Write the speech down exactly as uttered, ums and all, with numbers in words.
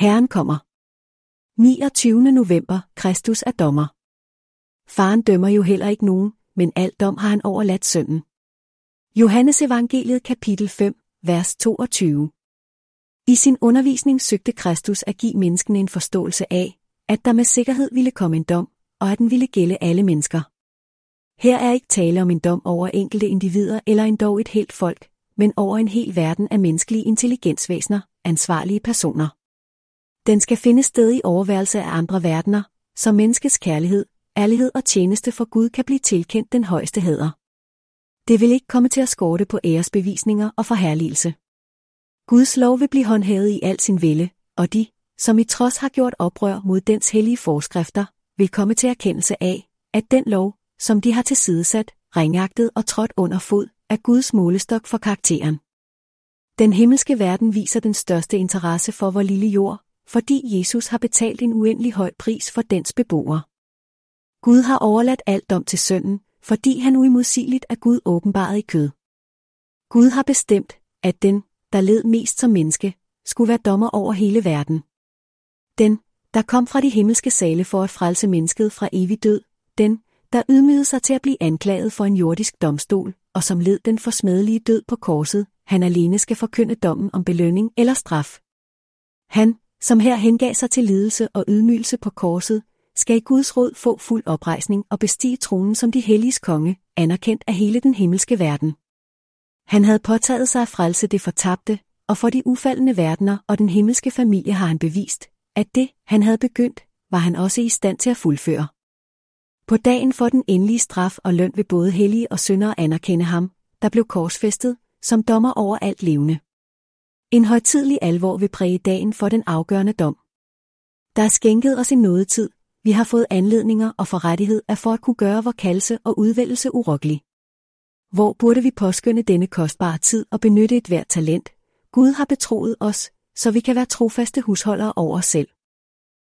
Herren kommer. niogtyvende november. Kristus er dommer. Faren dømmer jo heller ikke nogen, men al dom har han overladt sønnen. Johannes Evangeliet kapitel fem, vers toogtyve. I sin undervisning søgte Kristus at give menneskene en forståelse af, at der med sikkerhed ville komme en dom, og at den ville gælde alle mennesker. Her er ikke tale om en dom over enkelte individer eller endog et helt folk, men over en hel verden af menneskelige intelligensvæsener, ansvarlige personer. Den skal finde sted i overværelse af andre verdener, så menneskets kærlighed, ærlighed og tjeneste for Gud kan blive tilkendt den højeste hæder. Det vil ikke komme til at skorte på æresbevisninger og forherligelse. Guds lov vil blive håndhævet i al sin vælde, og de, som i trods har gjort oprør mod dens hellige forskrifter, vil komme til erkendelse af, at den lov, som de har tilsidesat, ringagtet og trådt under fod, er Guds målestok for karakteren. Den himmelske verden viser den største interesse for vor lille jord, fordi Jesus har betalt en uendelig høj pris for dens beboere. Gud har overladt alt dom til sønnen, fordi han uimodsigeligt er Gud åbenbaret i kød. Gud har bestemt, at den, der led mest som menneske, skulle være dommer over hele verden. Den, der kom fra de himmelske sale for at frelse mennesket fra evig død, den, der ydmygede sig til at blive anklaget for en jordisk domstol, og som led den forsmædelige død på korset, han alene skal forkynde dommen om belønning eller straf. Han, som her hengav sig til lidelse og ydmygelse på korset, skal i Guds råd få fuld oprejsning og bestige tronen som de helliges konge, anerkendt af hele den himmelske verden. Han havde påtaget sig at frelse det fortabte, og for de ufaldne verdener og den himmelske familie har han bevist, at det, han havde begyndt, var han også i stand til at fuldføre. På dagen for den endelige straf og løn vil både hellige og syndere anerkende ham, der blev korsfæstet, som dommer over alt levende. En højtidelig alvor vil præge dagen for den afgørende dom. Der er skænket os en nådetid, vi har fået anledninger og forrettighed af for at kunne gøre vor kaldelse og udvælgelse urokkelig. Hvor burde vi påskynde denne kostbare tid og benytte et hvert talent, Gud har betroet os, så vi kan være trofaste husholdere over os selv.